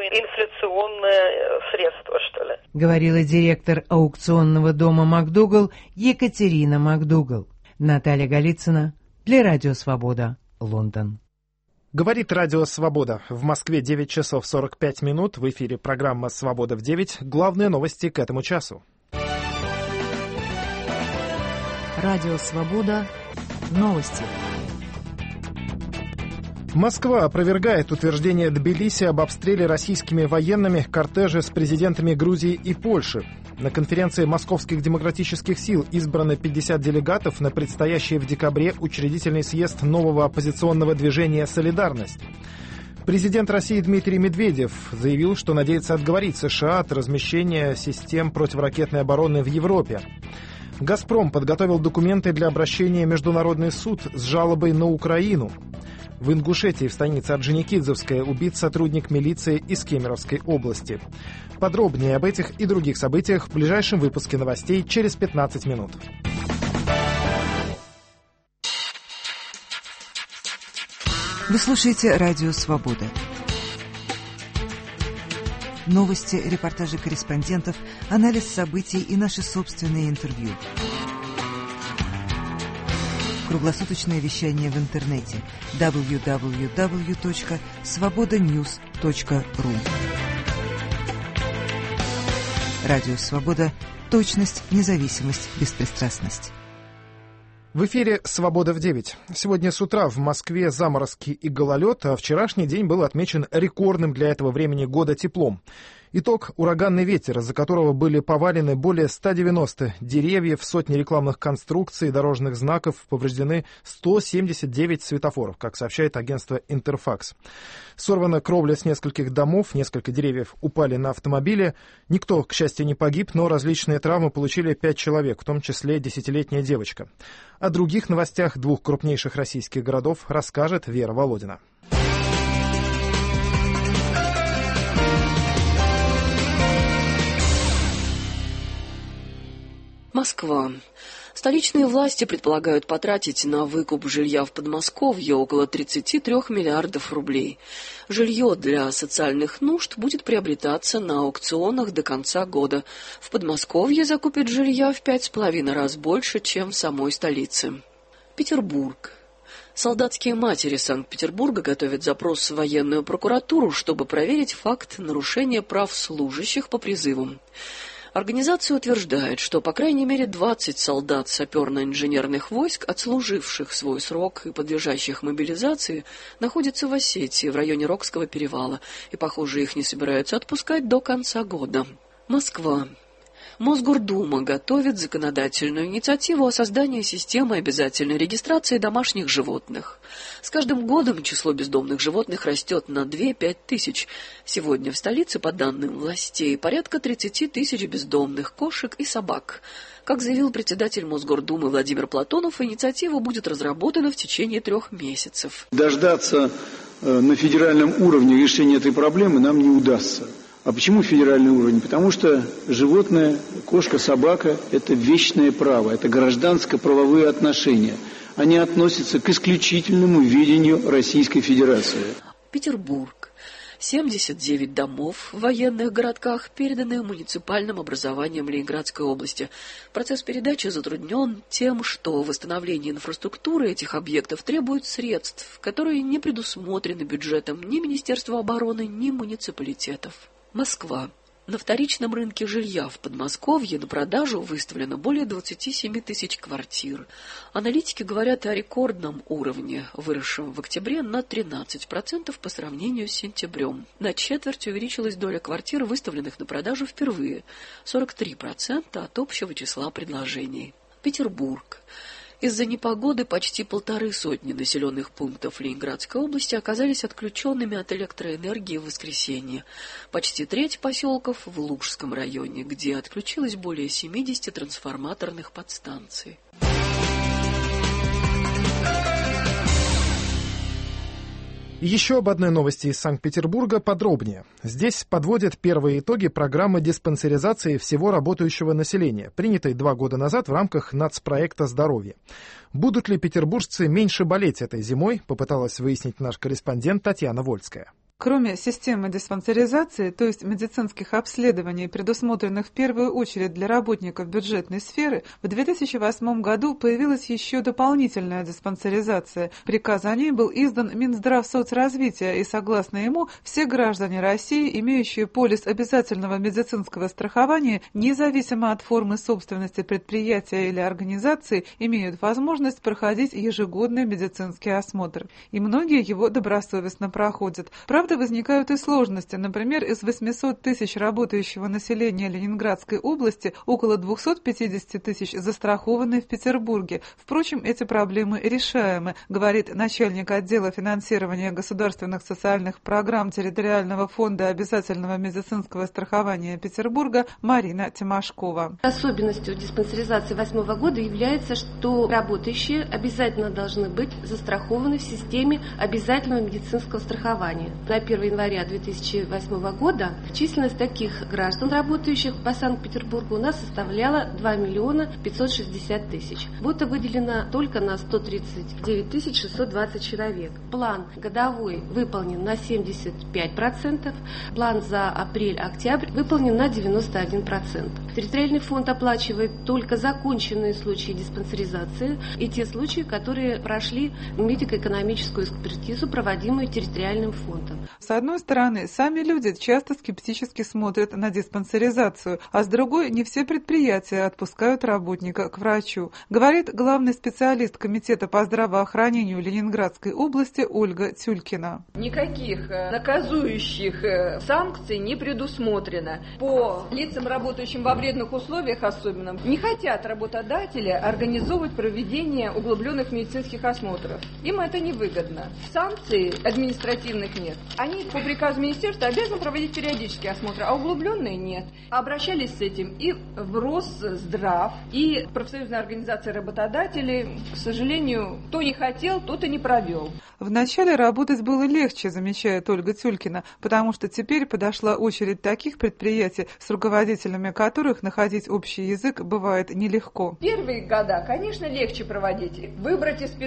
противоинфляционное средство, что ли. Говорила директор аукционного дома МакДугал Екатерина МакДугал. Наталья Голицына для Радио Свобода, Лондон. Говорит Радио Свобода. В Москве 9 часов 45 минут. В эфире программа «Свобода в 9». Главные новости к этому часу. Радио Свобода. Новости. Москва опровергает утверждение Тбилиси об обстреле российскими военными кортежа с президентами Грузии и Польши. На конференции московских демократических сил избрано 50 делегатов на предстоящий в декабре учредительный съезд нового оппозиционного движения «Солидарность». Президент России Дмитрий Медведев заявил, что надеется отговорить США от размещения систем противоракетной обороны в Европе. «Газпром» подготовил документы для обращения в Международный суд с жалобой на Украину. В Ингушетии, в станице Орджоникидзевская, убит сотрудник милиции из Кемеровской области. Подробнее об этих и других событиях в ближайшем выпуске новостей через 15 минут. Вы слушаете «Радио Свобода». Новости, репортажи корреспондентов, анализ событий и наши собственные интервью. Круглосуточное вещание в интернете www.svobodanews.ru. Радио Свобода. Точность, независимость, беспристрастность. В эфире «Свобода в 9». Сегодня с утра в Москве заморозки и гололед, а вчерашний день был отмечен рекордным для этого времени года теплом. Итог – ураганный ветер, из-за которого были повалены более 190 деревьев, сотни рекламных конструкций, дорожных знаков, повреждены 179 светофоров, как сообщает агентство «Интерфакс». Сорвана кровля с нескольких домов, несколько деревьев упали на автомобили. Никто, к счастью, не погиб, но различные травмы получили 5 человек, в том числе 10-летняя девочка. О других новостях двух крупнейших российских городов расскажет Вера Володина. Москва. Столичные власти предполагают потратить на выкуп жилья в Подмосковье около 33 миллиардов рублей. Жилье для социальных нужд будет приобретаться на аукционах до конца года. В Подмосковье закупят жилья в 5,5 раз больше, чем в самой столице. Петербург. Солдатские матери Санкт-Петербурга готовят запрос в военную прокуратуру, чтобы проверить факт нарушения прав служащих по призывам. Организация утверждает, что по крайней мере 20 солдат саперно-инженерных войск, отслуживших свой срок и подлежащих мобилизации, находятся в Осетии, в районе Рокского перевала, и, похоже, их не собираются отпускать до конца года. Москва. Мосгордума готовит законодательную инициативу о создании системы обязательной регистрации домашних животных. С каждым годом число бездомных животных растет на 2-5 тысяч. Сегодня в столице, по данным властей, порядка 30 тысяч бездомных кошек и собак. Как заявил председатель Мосгордумы Владимир Платонов, инициатива будет разработана в течение 3 месяцев. Дождаться на федеральном уровне решения этой проблемы нам не удастся. А почему федеральный уровень? Потому что животное, кошка, собака – это вечное право, это гражданско-правовые отношения. Они относятся к исключительному видению Российской Федерации. Петербург. 79 домов в военных городках переданы муниципальным образованиям Ленинградской области. Процесс передачи затруднен тем, что восстановление инфраструктуры этих объектов требует средств, которые не предусмотрены бюджетом ни Министерства обороны, ни муниципалитетов. Москва. На вторичном рынке жилья в Подмосковье на продажу выставлено более 27 тысяч квартир. Аналитики говорят о рекордном уровне, выросшем в октябре на 13% по сравнению с сентябрем. На четверть увеличилась доля квартир, выставленных на продажу впервые – 43% от общего числа предложений. Петербург. Из-за непогоды почти 150 населенных пунктов Ленинградской области оказались отключенными от электроэнергии в воскресенье. Почти треть поселков в Лужском районе, где отключилось более 70 трансформаторных подстанций. Еще об одной новости из Санкт-Петербурга подробнее. Здесь подводят первые итоги программы диспансеризации всего работающего населения, принятой 2 года назад в рамках нацпроекта «Здоровье». Будут ли петербуржцы меньше болеть этой зимой, попыталась выяснить наш корреспондент Татьяна Вольская. Кроме системы диспансеризации, то есть медицинских обследований, предусмотренных в первую очередь для работников бюджетной сферы, в 2008 году появилась еще дополнительная диспансеризация. Приказ о ней был издан Минздравсоцразвития, и согласно ему все граждане России, имеющие полис обязательного медицинского страхования, независимо от формы собственности предприятия или организации, имеют возможность проходить ежегодный медицинский осмотр. И многие его добросовестно проходят. Правда, возникают и сложности. Например, из 800 тысяч работающего населения Ленинградской области около 250 тысяч застрахованы в Петербурге. Впрочем, эти проблемы решаемы, говорит начальник отдела финансирования государственных социальных программ территориального фонда обязательного медицинского страхования Петербурга Марина Тимошкова. Особенностью диспансеризации 2008 года является, что работающие обязательно должны быть застрахованы в системе обязательного медицинского страхования. На 1 января 2008 года численность таких граждан, работающих по Санкт-Петербургу, у нас составляла 2 миллиона 560 тысяч. Квота выделена только на 139 620 человек. План годовой выполнен на 75%, план за апрель-октябрь выполнен на 91%. Территориальный фонд оплачивает только законченные случаи диспансеризации и те случаи, которые прошли медико-экономическую экспертизу, проводимую территориальным фондом. С одной стороны, сами люди часто скептически смотрят на диспансеризацию, а с другой, не все предприятия отпускают работника к врачу, говорит главный специалист Комитета по здравоохранению Ленинградской области Ольга Тюлькина. Никаких наказующих санкций не предусмотрено. По лицам, работающим во вредных условиях особенно, не хотят работодатели организовывать проведение углубленных медицинских осмотров. Им это невыгодно. Санкций административных нет. Они по приказу министерства обязаны проводить периодические осмотры, а углубленные нет. Обращались с этим и в Росздрав, и профсоюзная организация работодателей. К сожалению, кто не хотел, тот и не провел. Вначале работать было легче, замечает Ольга Тюлькина, потому что теперь подошла очередь таких предприятий, с руководителями которых находить общий язык бывает нелегко. Первые года, конечно, легче проводить. Выбрать из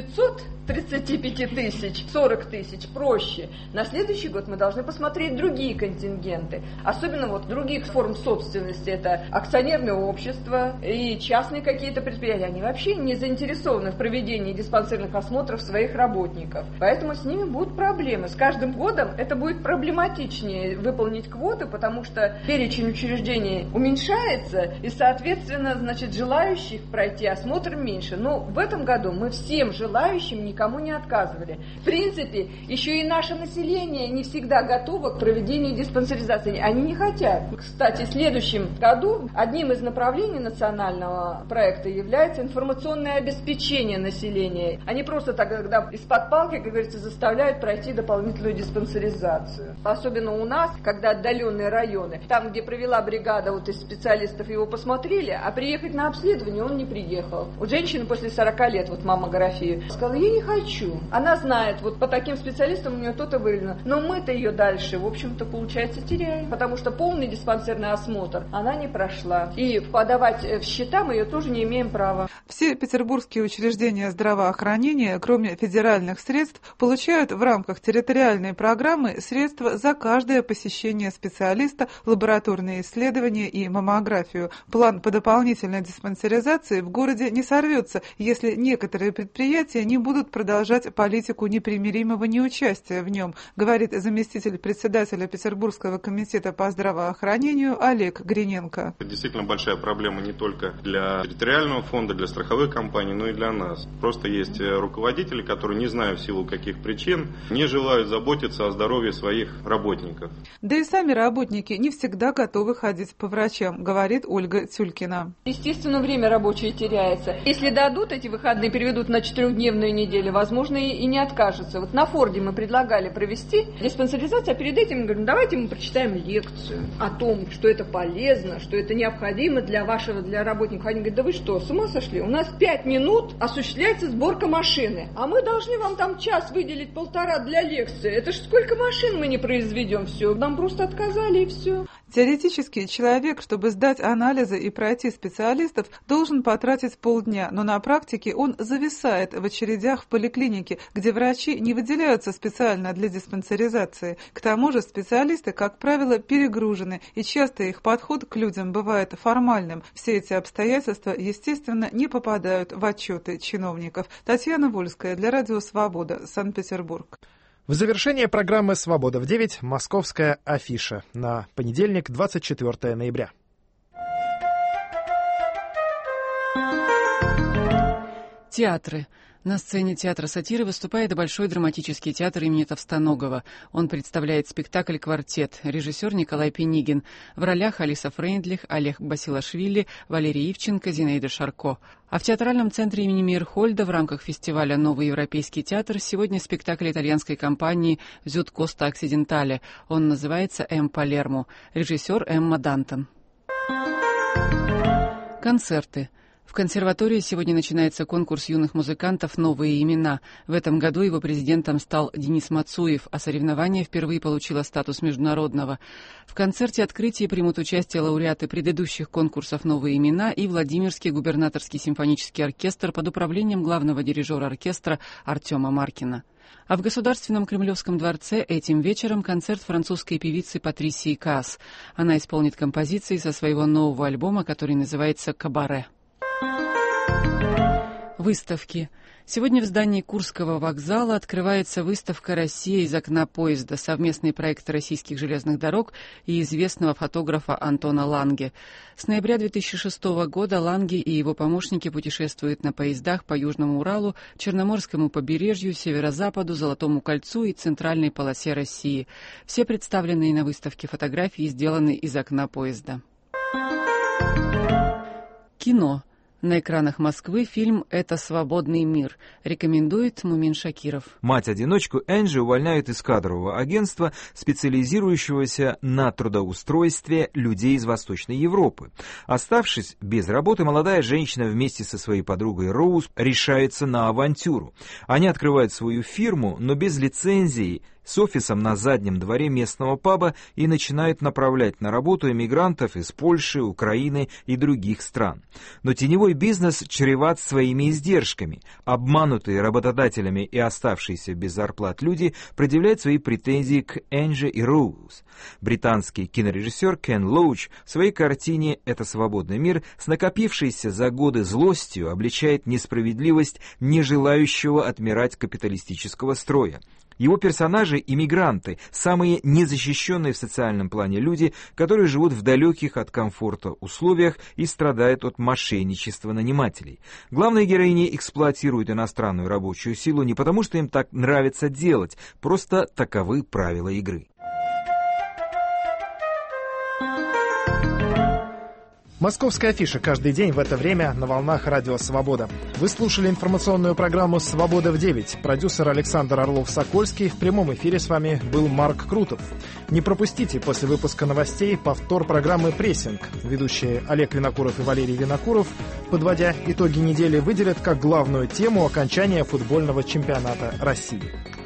535 тысяч 40 тысяч проще. На следующий год мы должны посмотреть другие контингенты, особенно вот других форм собственности. Это акционерное общество и частные какие-то предприятия. Они вообще не заинтересованы в проведении диспансерных осмотров своих работников. Поэтому с ними будут проблемы. С каждым годом это будет проблематичнее выполнить квоты, потому что перечень учреждений уменьшается, и, соответственно, значит, желающих пройти осмотр меньше. Но в этом году мы всем желающим никому не отказывали. В принципе, еще и наше население не всегда готово к проведению диспансеризации. Они не хотят. Кстати, в следующем году одним из направлений национального проекта является информационное обеспечение населения. Они просто так, когда из-под палки, как говорится, заставляют пройти дополнительную диспансеризацию. Особенно у нас, когда отдаленные районы, там, где провела бригада вот из специалистов, его посмотрели, а приехать на обследование он не приехал. У женщины после 40 лет, вот маммографию, сказала, я не хочу. Она знает, вот по таким специалистам у нее то-то выявлено. Но мы-то ее дальше, в общем-то, получается, теряем. Потому что полный диспансерный осмотр она не прошла. И подавать в счета мы ее тоже не имеем права. Все петербургские учреждения здравоохранения, кроме федеральных средств, получают в рамках территориальной программы средства за каждое посещение специалиста, лабораторные исследования и маммографию. План по дополнительной диспансеризации в городе не сорвется, если некоторые предприятия не будут продолжать политику непримиримого неучастия в нем, говорит заместитель председателя Петербургского комитета по здравоохранению Олег Гриненко. Это действительно большая проблема не только для территориального фонда, для страховых компаний, но и для нас. Просто есть руководители, которые, не знаю в силу каких причин, не желают заботиться о здоровье своих работников. Да и сами работники не всегда готовы ходить по врачам, говорит Ольга Тюлькина. Естественно, время рабочее теряется. Если дадут эти выходные, переведут на 4-дневную неделю, возможно, и не откажутся. Вот на Форде мы предлагали провести диспансеризацию, а перед этим мы говорим, давайте мы прочитаем лекцию о том, что это полезно, что это необходимо для работников. Они говорят, да вы что, с ума сошли? У нас 5 минут осуществляется сборка машины, а мы должны вам там час выделить, 1,5 для лекции. Это ж сколько машин мы не произведем, все. Нам просто отказали и все. Теоретически, человек, чтобы сдать анализы и пройти специалистов, должен потратить полдня, но на практике он зависает в очередях в поликлинике, где врачи не выделяются специально для диспансеризации. К тому же специалисты, как правило, перегружены, и часто их подход к людям бывает формальным. Все эти обстоятельства, естественно, не попадают в отчеты чиновников. Татьяна Вольская для Радио Свобода, Санкт-Петербург. В завершение программы «Свобода в 9» московская афиша на понедельник, 24 ноября. Театры. На сцене театра сатиры выступает Большой драматический театр имени Товстоногова. Он представляет спектакль «Квартет». Режиссер Николай Пенигин. В ролях Алиса Фрейндлих, Олег Басилашвили, Валерий Ивченко, Зинаида Шарко. А в театральном центре имени Мейерхольда в рамках фестиваля «Новый европейский театр» сегодня спектакль итальянской компании «Зюд Коста Оксидентале». Он называется «М. Палермо». Режиссер Эмма Дантон. Концерты. В консерватории сегодня начинается конкурс юных музыкантов «Новые имена». В этом году его президентом стал Денис Мацуев, а соревнование впервые получило статус международного. В концерте открытия примут участие лауреаты предыдущих конкурсов «Новые имена» и Владимирский губернаторский симфонический оркестр под управлением главного дирижера оркестра Артема Маркина. А в Государственном Кремлевском дворце этим вечером концерт французской певицы Патрисии Каас. Она исполнит композиции со своего нового альбома, который называется «Кабаре». Выставки. Сегодня в здании Курского вокзала открывается выставка «Россия из окна поезда», совместный проект российских железных дорог и известного фотографа Антона Ланге. С ноября 2006 года Ланге и его помощники путешествуют на поездах по Южному Уралу, Черноморскому побережью, Северо-Западу, Золотому кольцу и центральной полосе России. Все представленные на выставке фотографии сделаны из окна поезда. Кино. На экранах Москвы фильм «Это свободный мир». Рекомендует Мумин Шакиров. Мать-одиночку Энджи увольняют из кадрового агентства, специализирующегося на трудоустройстве людей из Восточной Европы. Оставшись без работы, молодая женщина вместе со своей подругой Роуз решается на авантюру. Они открывают свою фирму, но без лицензии, с офисом на заднем дворе местного паба и начинают направлять на работу эмигрантов из Польши, Украины и других стран. Но теневой бизнес чреват своими издержками. Обманутые работодателями и оставшиеся без зарплат люди предъявляют свои претензии к Энджи и Роуз. Британский кинорежиссер Кен Лоуч в своей картине «Это свободный мир» с накопившейся за годы злостью обличает несправедливость не желающего отмирать капиталистического строя. Его персонажи – иммигранты, самые незащищенные в социальном плане люди, которые живут в далеких от комфорта условиях и страдают от мошенничества нанимателей. Главные героини эксплуатируют иностранную рабочую силу не потому, что им так нравится делать, просто таковы правила игры. Московская афиша каждый день в это время на волнах Радио Свобода. Вы слушали информационную программу «Свобода в 9». Продюсер Александр Орлов-Сокольский. В прямом эфире с вами был Марк Крутов. Не пропустите после выпуска новостей повтор программы «Прессинг». Ведущие Олег Винокуров и Валерий Винокуров, подводя итоги недели, выделят как главную тему окончания футбольного чемпионата России.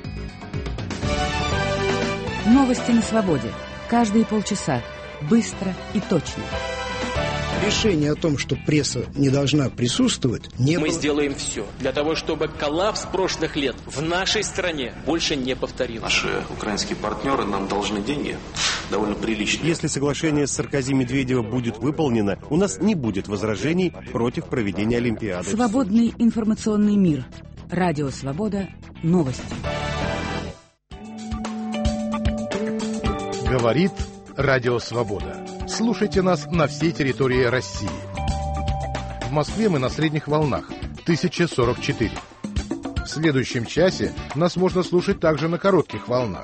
Новости на свободе. Каждые полчаса. Быстро и точно. Решение о том, что пресса не должна присутствовать, не Мы было. сделаем все для того, чтобы коллапс прошлых лет в нашей стране больше не повторился. Наши украинские партнеры нам должны деньги довольно приличные. Если соглашение с Саркози Медведева будет выполнено, у нас не будет возражений против проведения Олимпиады. Свободный информационный мир. Радио Свобода. Новости. Говорит Радио Свобода. Слушайте нас на всей территории России. В Москве мы на средних волнах 1044. В следующем часе нас можно слушать также на коротких волнах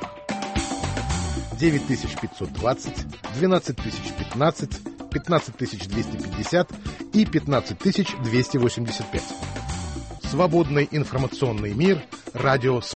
9520, 12015, 15250 и 15285. Свободный информационный мир. Радио Свобода.